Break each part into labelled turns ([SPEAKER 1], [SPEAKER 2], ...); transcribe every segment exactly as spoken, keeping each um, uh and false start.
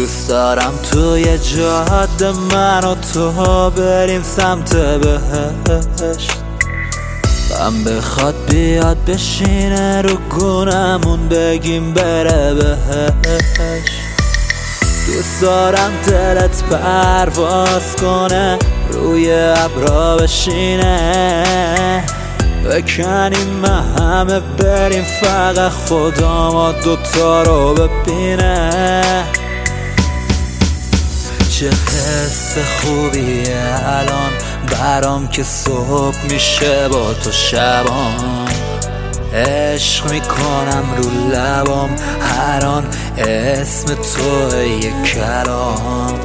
[SPEAKER 1] دوست دارم توی جاده من و تو بریم سمت بهشت، غم بخواد بیاد بشینه رو گونمون بگیم بره بهشت. دوست دارم دلت پرواز کنه روی ابرا بشینه، بکنیم همه بریم فقط خدا ما دوتا رو ببینه. چه حس خوبیه الان برام که صبح میشه با تو شبان، عشق میکنم رو لبام هر آن اسم تو یک کلام.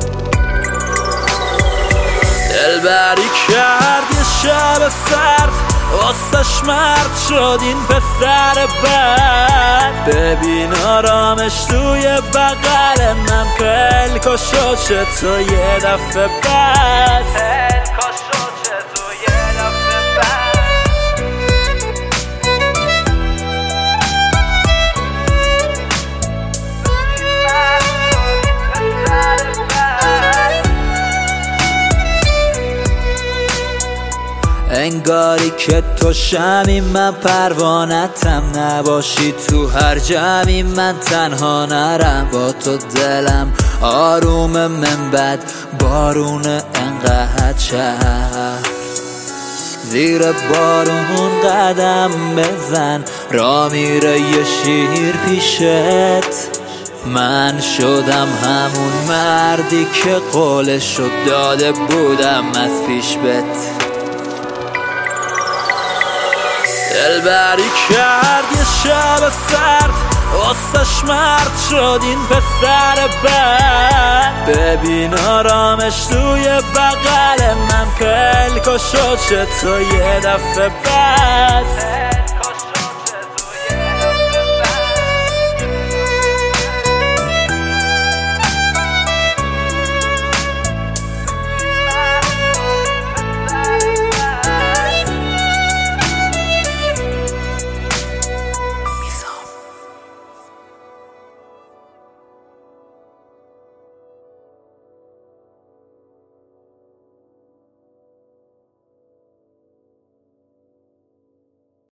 [SPEAKER 1] دلبری کرد یه شب سرد واسش مرد شد این پسر بد، ببین آرامش توی بغل من خیلی کشو چه تو یه دفعه بس، خیلی کشو چه تو یه دفعه بس. انگاری که تو شمی من پروانتم، نباشی تو هر جمعی من تنها نرم. با تو دلم آروم من بد بارون انقدر شهر، زیر بارون قدم بزن را میره یه شیر پیشت. من شدم همون مردی که قولشو داده بودم از پیش بت. دلبری کرد یه شب سرد واسش مرد شد این پسر بد، ببین آرامش توی بغل من خیلی کشو چه تو یه دفعه بس.